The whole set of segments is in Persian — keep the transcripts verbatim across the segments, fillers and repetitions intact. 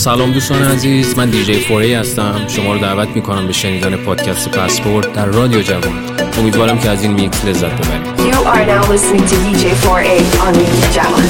سلام دوستان عزیز، من دیجی فور ای هستم. شما رو دعوت میکنم به شنیدن پادکست پاسپورت در رادیو جوان. امیدوارم که از این میکس لذت ببرید. You are now listening to دی جی فور ای on Radio جوان.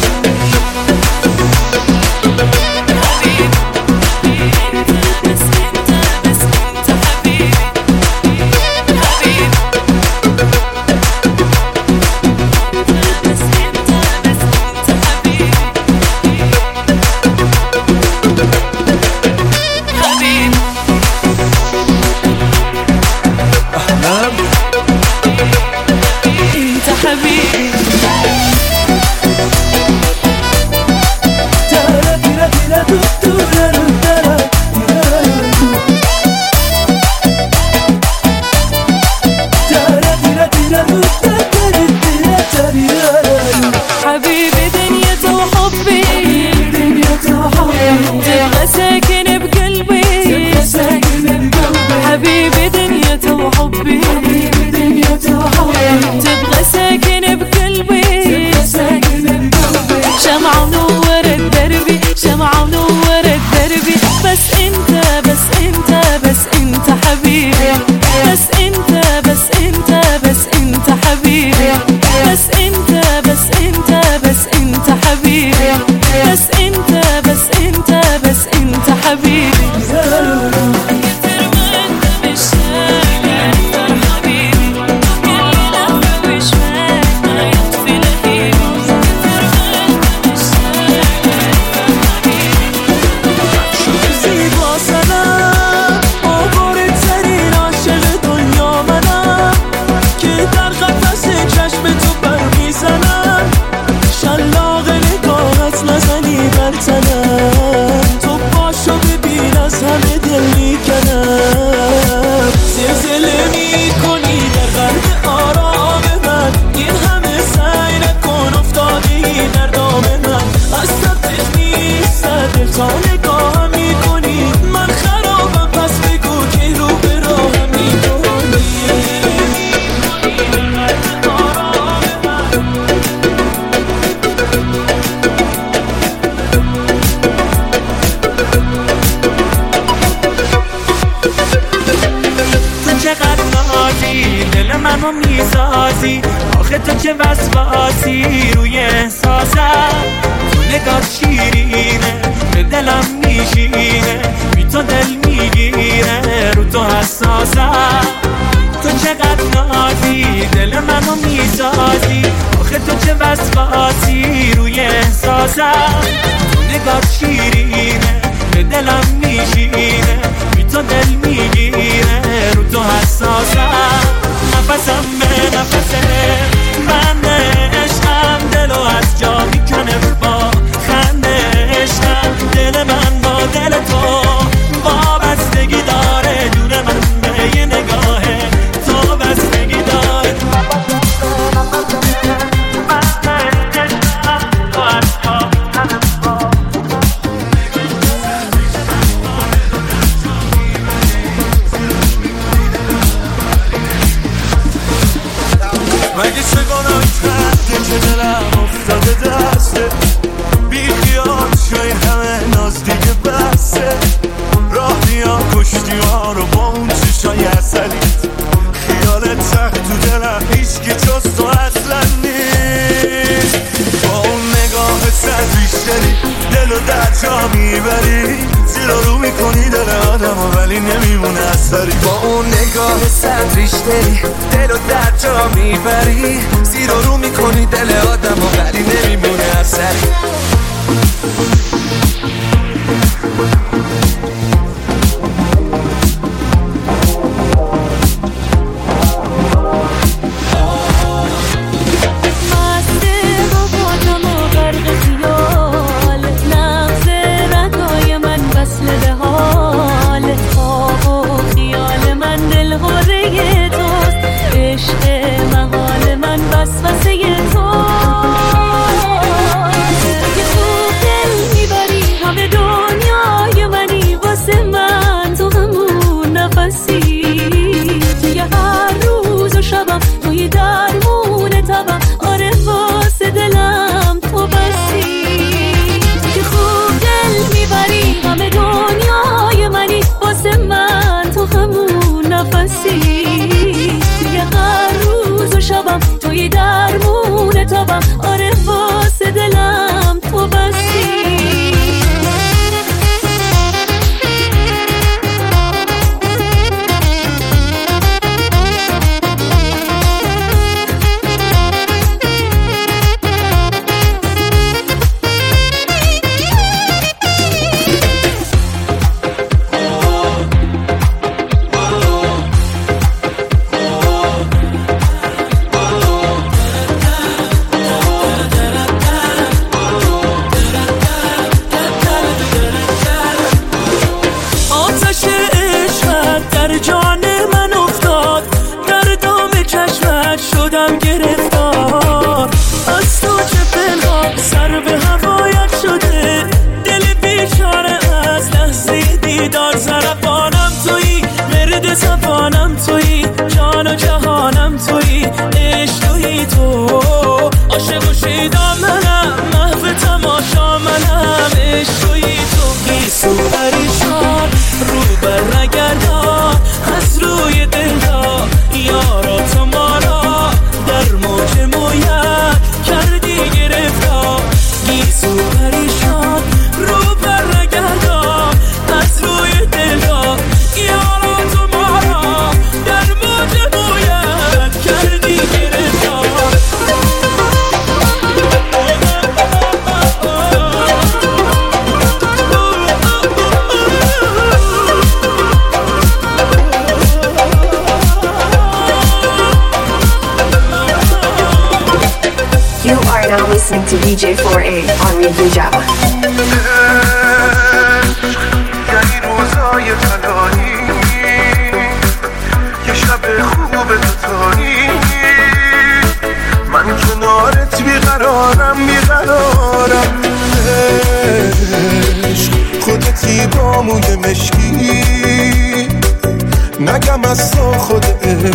آخه تو چه وسواسی روی احساسم، تو نگاه شیرینه به دلم میشینه، بی تو دل میگیره رو تو حساسم. تو چقدر نازی دل منو میسازی، آخه تو چه وسواسی روی احساسم، تو نگاه شیرینه به دلم میشینه، بی تو دل میگیره رو تو حساسم. نفسم به نفسه من عشقم، دلو از جا میکنه با خنده عشقم، دل من با دل تو وابستگی داره، جون من به یه نگاه تو بستگی داره. مگه چه گناهی کرده که دلم افتاده دسته، بی خیال شوی همه ناز دیگه بسته، راه میام کشتی ها رو با اون چشای اصلیت، خیالت سخت تو دلم هیچ که جز تو اصلا نیست، با اون نگاه سرریشتری دلو در جا میبری، زیر رو میکنی دل آدم و ولی نمیمونه اثری، با اون نگاه سرریشتری دلو در جا میبری، زیر رو میکنی دل آدم و ولی نمیمونه اثری. همه دو now listening to دی جی فور ای on Radio Java. یعنی روزای تنهایی یه شب خوب دوتایی من کنارت بیقرارم بیقرارم خودتی با موی مشکی نگم از تو خود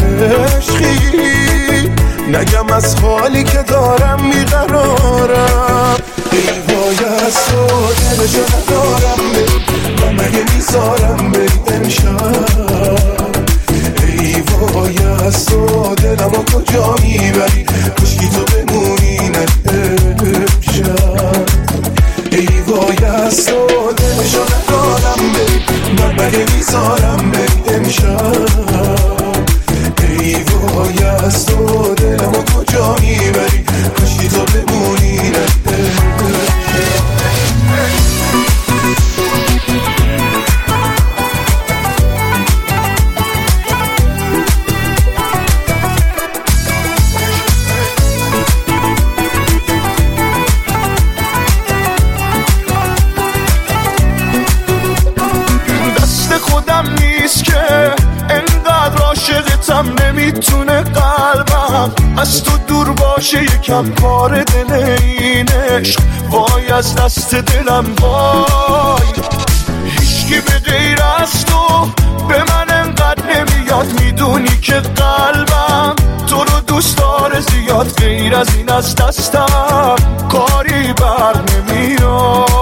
عشقی نگم از حالی که دارم بیقرارم ای وای از تو دلشو ندارم و مگه میذارم بری امشب ای وای از تو دلمو کجا میبری کشکی تو بمونی نه امشب ای وای از تو دلشو ندارم بری و مگه میذارم بری امشب ای وای از تو دلمو کجا میبری کشکی تو بمونی نه عاشقتم نمیتونه قلبم از تو دور باشه یکم کار دل این عشق وای از دست دلم وای هیچکی به غیر از تو به من انقدر نمیاد میدونی که قلبم تو رو دوست داره زیاد غیر از این از دستم کاری بر نمیاد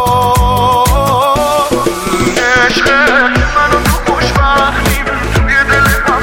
عشق منو تو خوشبختیم توی دل هم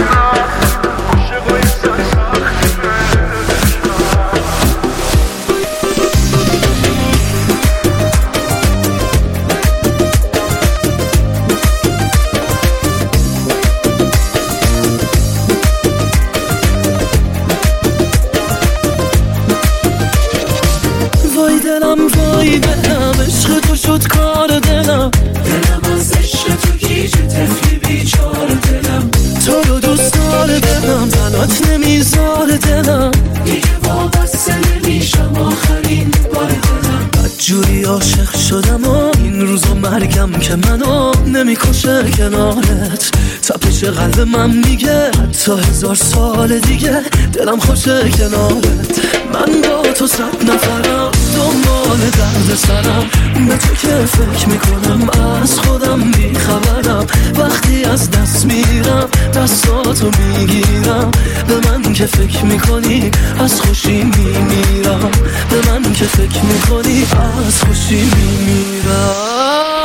وای دلم عشق تو شد کار دلم دلم از عشق تو گیج تفلی بیچار دلم تو رو دوست دار دلم تنات نمیذار دلم دیگه وابسته نمیشم آخرین بار دلم بدجوری عاشق شدم و این روزا مرگم که منو نمیکشه کنارت تپش قلب من میگه حتی هزار سال دیگه دلم خوشه کنارت من با تو صد نفرم دنبال درد سرم به تو که فکر میکنم از خودم بیخبرم وقتی از دست میرم دستاتو میگیرم به من که فکر میکنی از خوشی میمیرم به من که فکر میکنی از خوشی میمیرم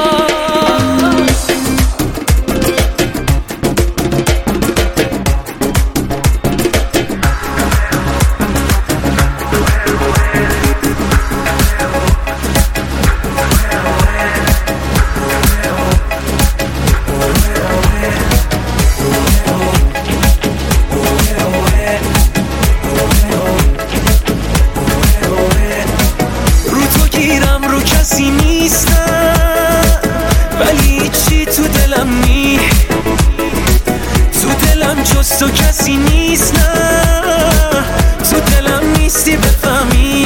تو کسی نیست نه تو دلم نیستی بفهمی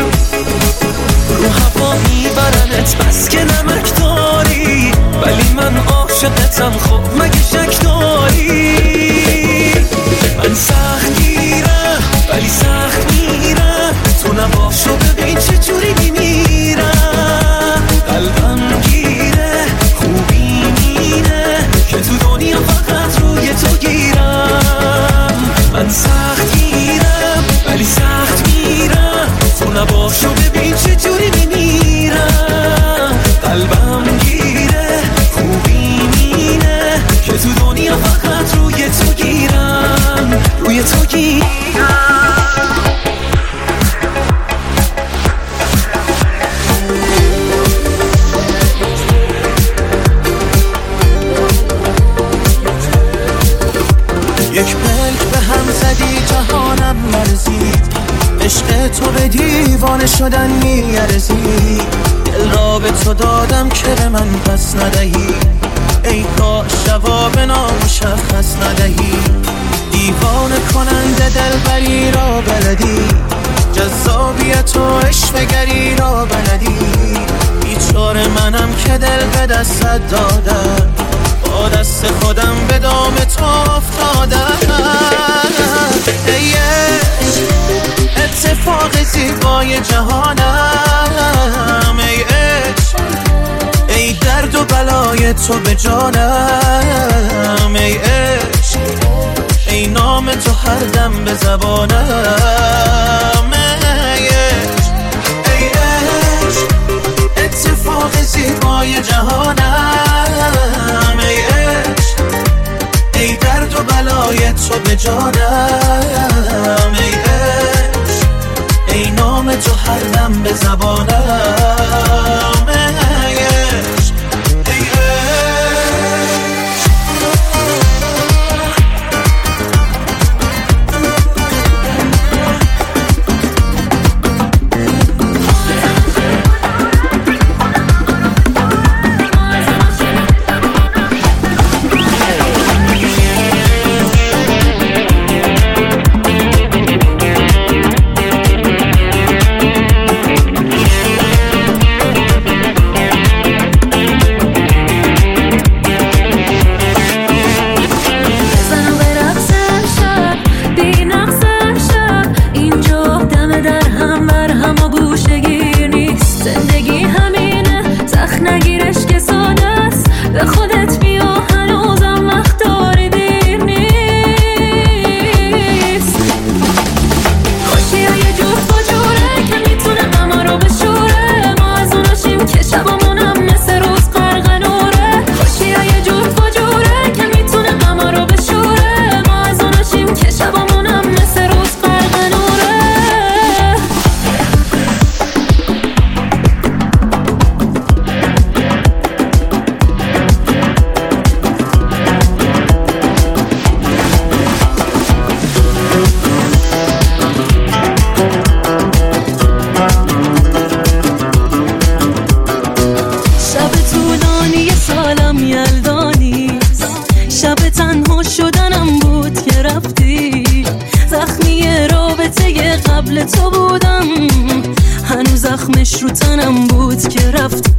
رو هوا میبرنت بس که نمک داری ولی من عاشقتم خب مگه شک داری من سخت گیرم ولی سخت میرم تو نباشو ببین چجوری میمیرم قلبم گیره خوبی مینه که تو دنیا فقط روی تو گیرم من سخت گیرم ولی سخت میرم تو نباشو ببین چجوری میمیرم قلبم گیره خوبی مینه که تو دنیا فقط روی تو گیرم روی تو گیرم یک ملک به هم زدی جهانم مرزید عشق تو به دیوانه شدن میارزید دل را به تو دادم که به من پس ندهی ای کاش جواب نامشخص ندهی دیوانه کننده دلبری را بلدی جذابیت و عشقگری را بلدی، بیچاره منم که دل به دستت دادم، با دست خودم به دام تو افتادم. ای اتفاق زیبای جهانم، ای عشق، ای درد و بلای تو به جانم، ای عشق، ای نام تو هر دم به زبانم، ای عشق، ای عشق، اتفاق زیبای جهانم، ای عشق، ای درد و بلای تو به جانم، ای عشق، ای نام تو هر دم به زبانم، ای عشق، ای زخمش رو تنم بود که رفتی،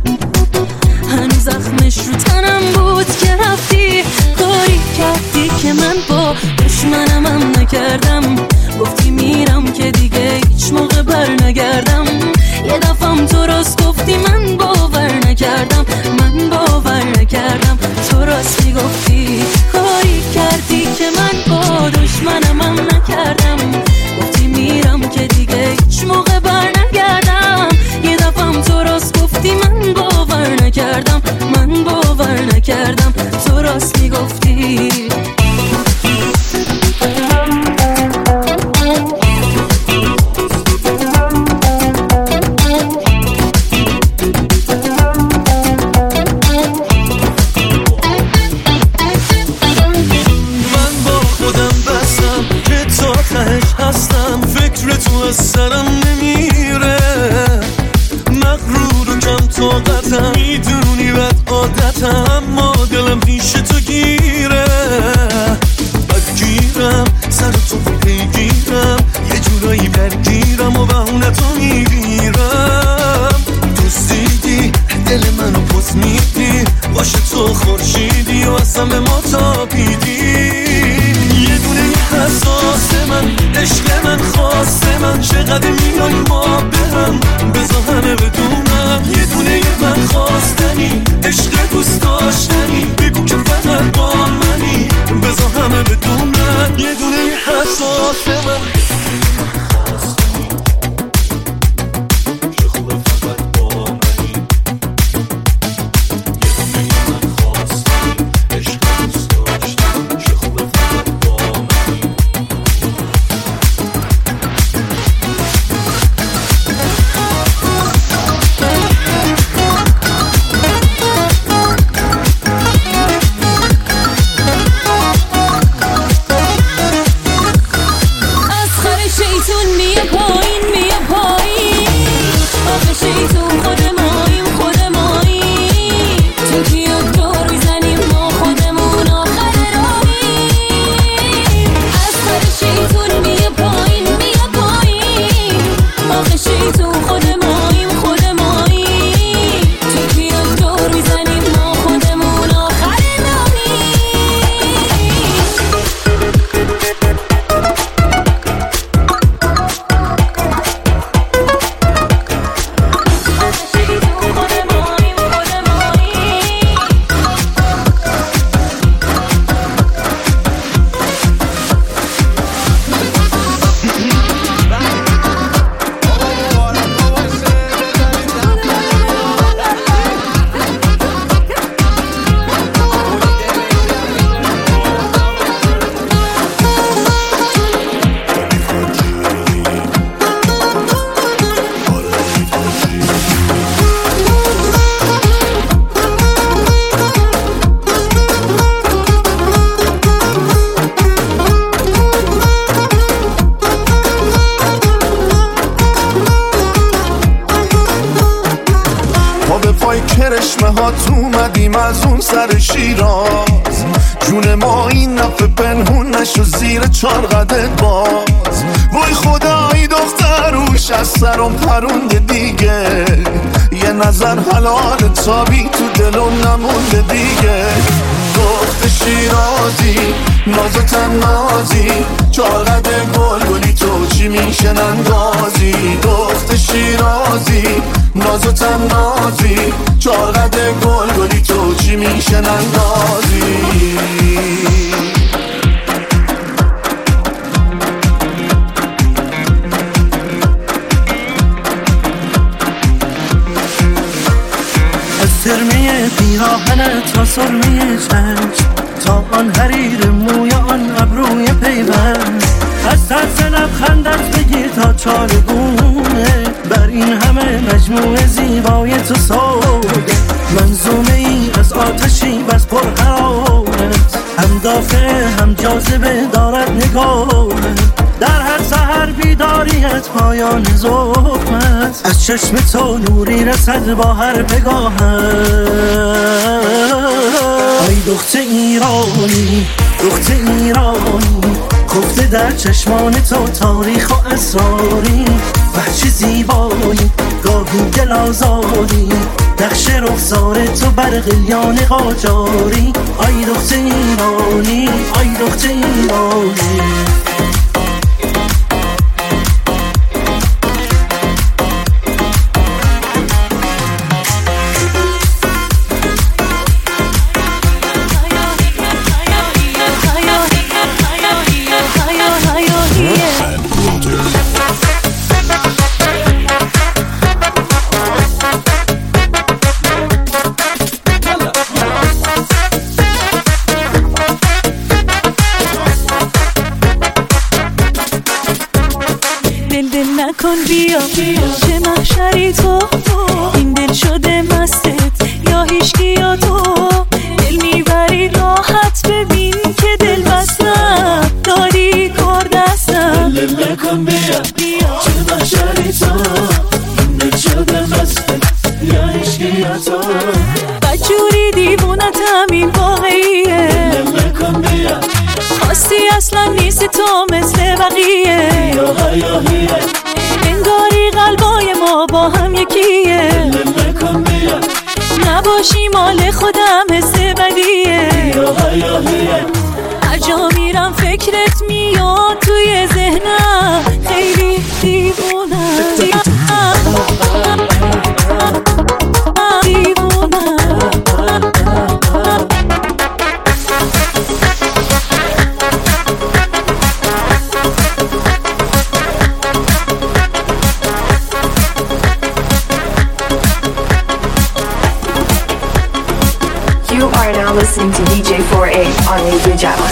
هنوز زخمش رو تنم بود که رفتی. کاری کردی که من با دشمنم هم نکردم، گفتی میرم که دیگه هیچ موقع بر نگردم. یه دفعم تو راست گفتی من باور نکردم، من باور نکردم تو راست میگفتی. کاری کردی که من با دشمنم هم نکردم، گفتی میرم که دیگه هیچ موقع بر نگردم. یه دفعم تو راست گفتی من باور نکردم، من باور نکردم تو راست میگفتی. از سرم نمیره، مغرور و کم طاقتم، میدونی بد عادتم، اما دلم پیش تو گیره. بگیرم سر تو پیگیرم، یه جورایی برگیرم و بهونه تو میگیرم. دوستیدی دل منو پس میدی، باشه تو خورشیدی و اصلا به ما تابیدی. یه دونه حساس من، عشق من، خواست من، چقدر میای ما به هم، بذار همه بدونم. یه دونه من خواستنی، عشق دوست داشتنی، بگو که فقط با منی، بذار همه بدونم. یه دونه حساس من، خونه ها تو اومدیم از اون سر شیراز، جون ما این نفه پنهون نشو زیر چار قدت باز. وای خدایی دختروش از سرم پرونده دیگه، یه نظر حلال تابی تو دلم نمونده دیگه. دخت شیرازی ناز و تنازی چار قد گل گلی تو چی میشن اندازی. دخت شیرازی ناز و تنازی چار قد گل گلی تو چی میشن اندازی. سرمه پیراهنت تا سرمه چشم، تا آن حریر موی آن ابروی پیوند. از طرز لبخندت بگیر تا چارگونه، بر این همه مجموعه زیبای تو سوده. منظومه ای از آتشی بس پرحرارت، هم دافع هم جاذبه دارد نگاهت. در هر سحر بیداریت پایان زخمت، از چشم تو نوری رسد با هر پگاهت. ای دخت ایرانی دخت ایرانی، خفته در چشمان تو تاریخ و اسراری. وحشی زیبایی گاهی دل آزاری، نقش رخسار تو بر قلیان قاجاری. ای دخت ایرانی ای دخت ایرانی. کن بیا چه محشری تو، این دل شده مستت یا هیچکی یا تو. دل میبری راحت ببین که دل بستم، داری کار دستم. دل نکن بیا چه محشری تو، این دل شده مستت یا هیچکی یا تو. بدجوری دیوونتم این واقعیه، دل نکن بیا خواستی اصلا نیست تو مثل بقیه. یا حیاهیه انگاری قلبای ما با هم یکیه، دل نکن بیا نباشی مال خودم حس بدیه. یا حیاهیه هر جا میرم فکرت میاد توی ذهنم، خیلی دیوونم دیوونم. You are now listening to D J four A on Radio Javelin.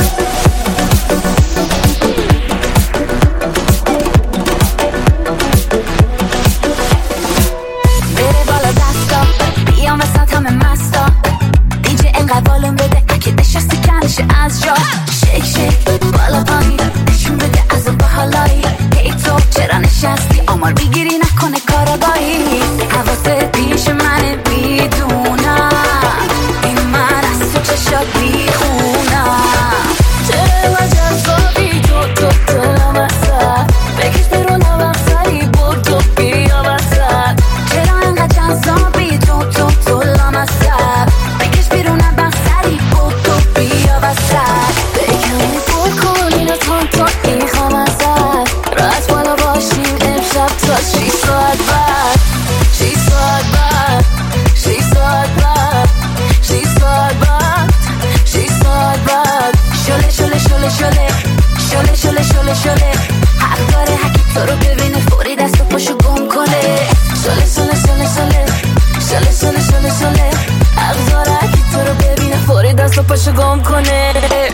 بره بالا دستا بیام وسط همه مستا، دیجی انقدر بالون بده اگه نشستی کنشه از جا. شیک شیک بالا پایین نشون بده از اون باحالایی. هی تو چرا نشستی آمار میگیری نکنه کارابایی. حواست پیش منه میدونم، این من از تو چشات بیخونم. چرا ما جذابی تو تو دلم اصد، بکش برو نوام سری برد تو بیا وسط. چرا انقدر جذابی تو تو دلم اصد، بکش بیرون نوام سری برد تو بیا وسط. بکنی پر کن اینو تون تون میخوام ازت، راست بالا باشیم امشب تا شی ساعت بعد. شی ساعت بعد شی ساعت بعد شی ساعت بعد شی ساعت بعد. شله شله شله شله شله شله شله شله حق داره هکی تو رو ببینه فوری دست و پاشو گم کنه. شله شله شله شله شله شله شله شله حق داره هکی تو رو ببینه فوری دست و پاشو گم کنه.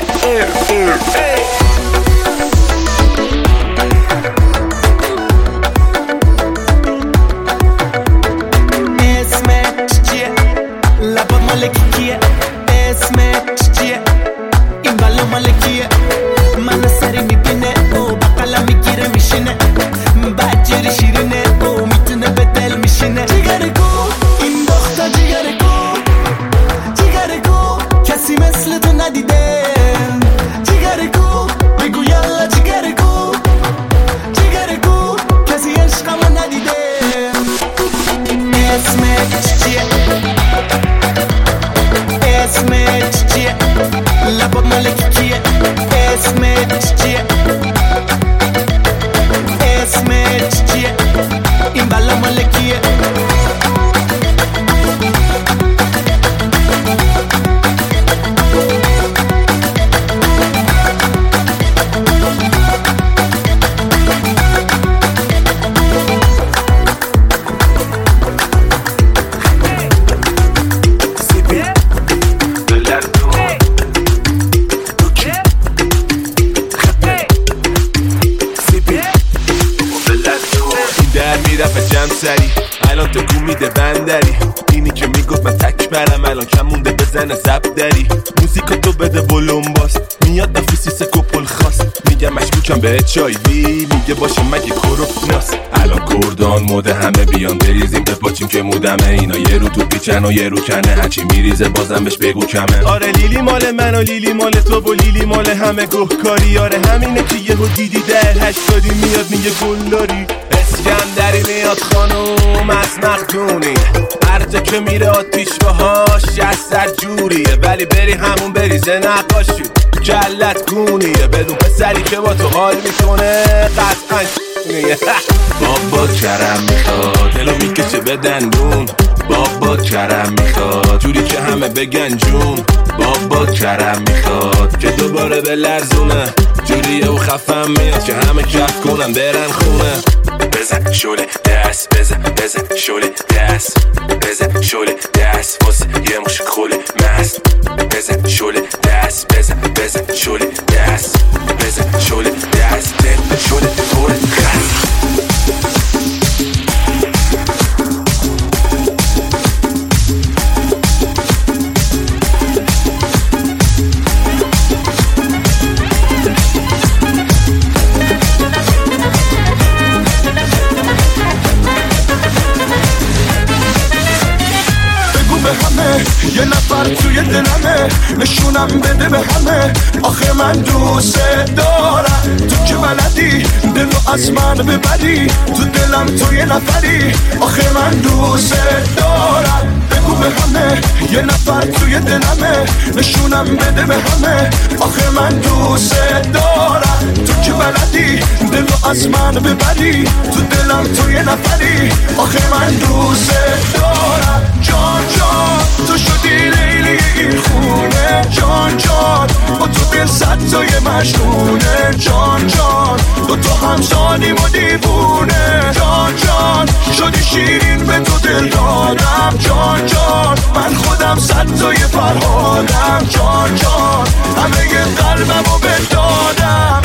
اسمت چیه؟ لبا مال کیه؟ اسمت چیه؟ این بالا مال کیه؟ من سری میبینه او بقلا میگیره میشینه، بجری شیرینه او میتونه به دل میشینه. جیگر گو این دختر جیگر گو سری الان تکون میده بندری. اینی که میگفت من تک برم الان کم مونده بزنه زب دری. موزیکا تو بده ولوم باس میاد نفیسی سکوپل خواست. میگم مشکوکم به چای وی میگه باشه مگه کروپناس. الان کردان موده همه بیان بریزیم به پاچیم که مودمه. اینا یه رو تو پیچن و یه رو کنه هرچی میریزه بازم بهش بگو کمه. آره لیلی مال من و لیلی مال تو و لیلی مال همه گهکاری. آره همینه که یهو دیدی در هشتادی میاد میگه گل داری. اسکندری میاد خانوم از مختونی هر جا که میره آتیش باهاش از سر جوریه. ولی بری همون بریزه نقاشی کلت گونیه. بدون پسری که با تو حال میکنه قطعا بابا کرم میخواد دلو میکشه به دندون. بابا کرم میخواد جوری که همه بگن جون. بابا کرم میخواد که دوباره به لرزونه جوریه و خفم میاد که همه کف کنن برن خونه. بزن شوله دست بزن بزن شوله دست بزن شوله دست واسه یه مش خوله مست. بزن شوله دست بزن بزن شوله دست بزن شوله دست بزن شوله خوله خست. یه نفر توی دلمه نشونم بده به همه. آخه من دوست دارم تو که بلدی دلو از من ببری. تو دلم تو یه نفری آخه من دوست دارم. بگو به همه یه نفر توی دلمه نشونم بده به همه. آخه من دوست دارم تو که بلدی دلو از من ببری. تو دلم تو یه نفری آخه من دوست دارم. جان جان تو شدی لیلی این خونه. جان جان با تو دل صد تای مجنونه. جان جان دو تو همسانیم و دیوونه. جان جان شدی شیرین به تو دل دادم. جان جان من خودم صد تای فرهادم. جان جان همه ی قلبم رو بدادم.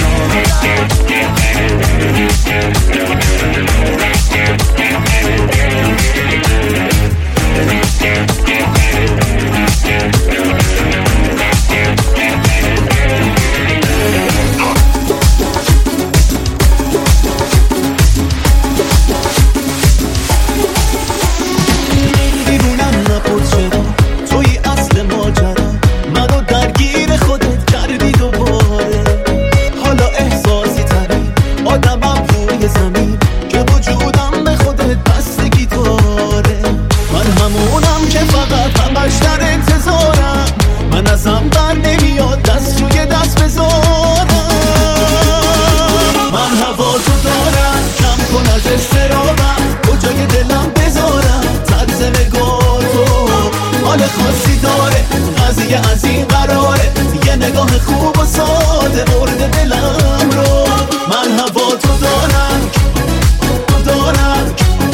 خاصی داره قضیه از این قراره. یه نگاه خوب و ساده مورد دلم رو. من هوا تو دارم تو دارم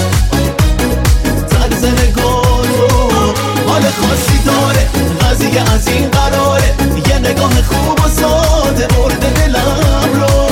طرز نگاه تو حال خاصی داره قضیه از این قراره. یه نگاه خوب و ساده مورد دلم رو.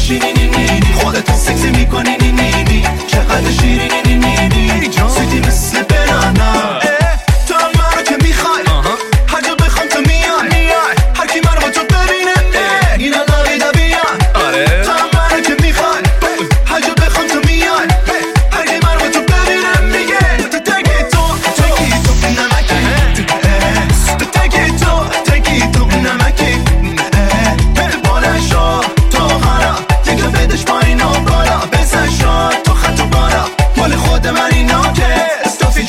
خودتو سکسی میکنی نی نی نی چقدر شیرینی نی نی نی سویتی مثل اینو بالا بزن شاد تو خط و بالا مال خود من اینا که استافی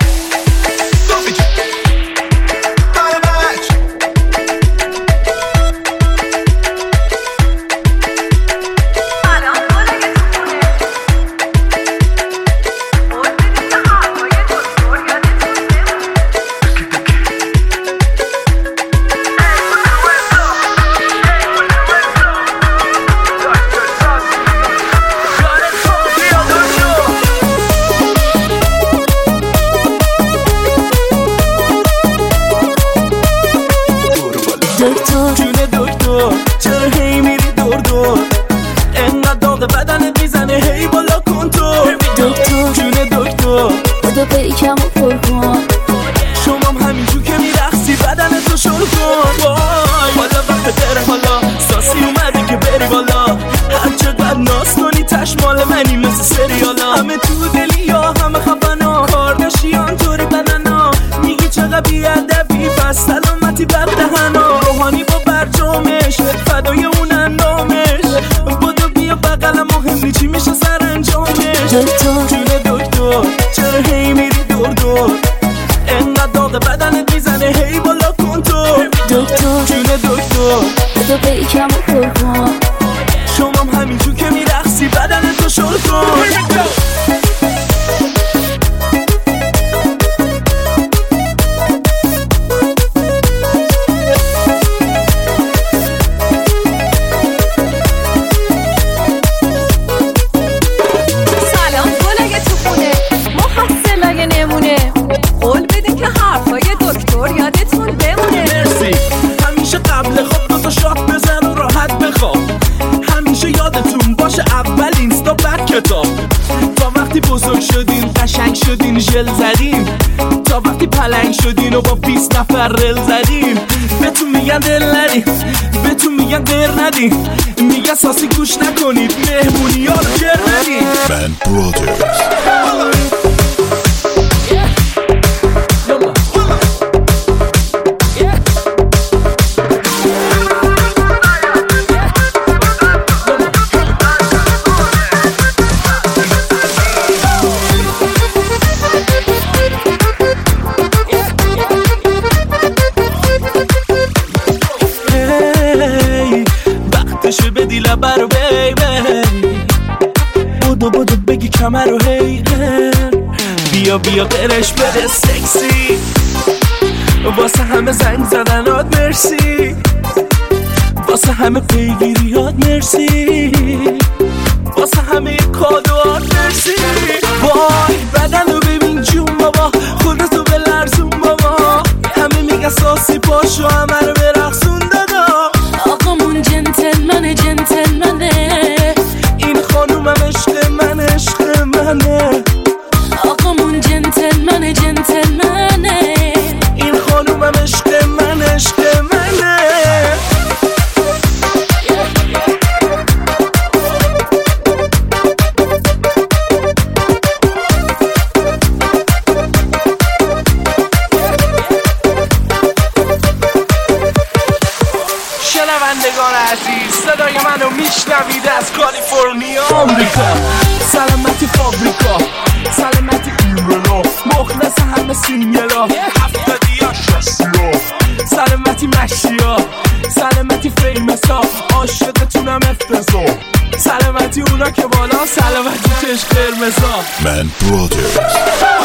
رل زدیم بهتون میگن دل ندیم بهتون میگن دل ندیم میگن ساسی گوش نکنید مهمونی ها رو جر ندیم من برادرز کمر رو هی بیا بیا قرش بده سکسی واسه همه زنگ زدنات مرسی واسه همه پیگیریات مرسی واسه همه کادوات مرسی وای بدن رو ببین جون بابا خودتو به لرزون بابا همه میگه ساسی پاشو همه رو برقصون دادا آقامون جنتلمنه جنتلمنه این خانومم عشق من عشق منه آقامون جنتلمنه جنتلمنه این خانومم عشق من عشق منه شنوندگان عزیز صدای منو میشنوید از کالیفرنیا آمریکا سلامتی فابریکا سلامتی ایرلا مخلص همه سینگلا هفتادی ها شستی ها سلامتی مشی ها سلامتی فیمس ها عاشقتونم افتضا سلامتی اونا که بالا سلامتی چشم قرمز ها من برادرز